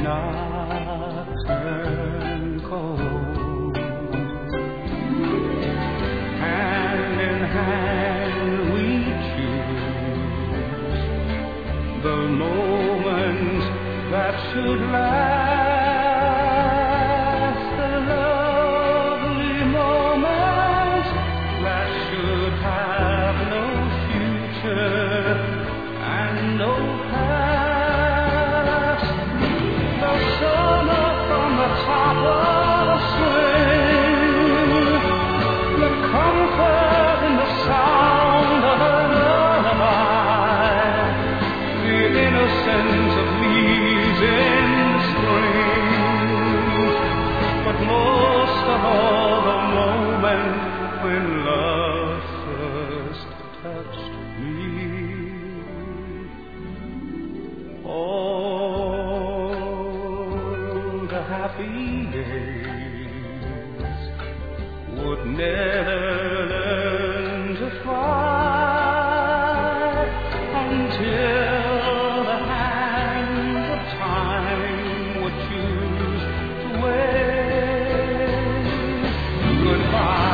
not turn cold. Hand in hand we choose the moments that should last, the lovely moments that should have no future and no past. The summer from the top of a swing, the comfort in the sound of a lullaby, the innocence of leaves in spring, but most of all the moment when love first touched me. All the happy days would never learn to fly until the hand of time would choose to wave goodbye.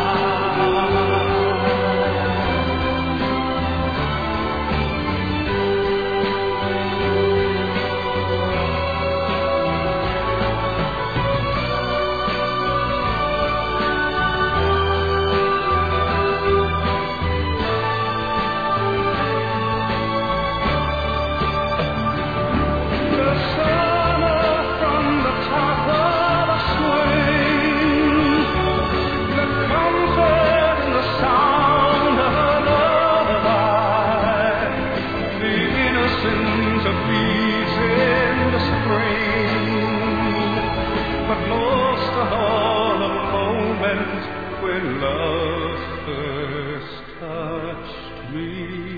But most of all, the moment when love first touched me.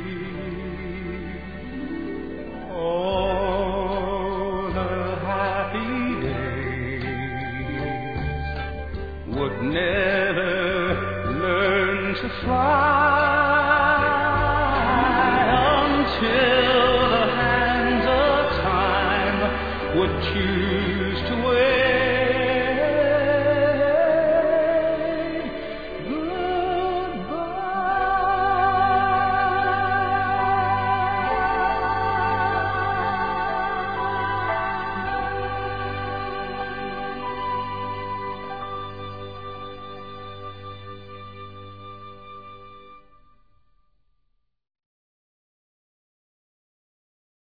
All the happy days would never learn to fly until the hands of time would choose to wait.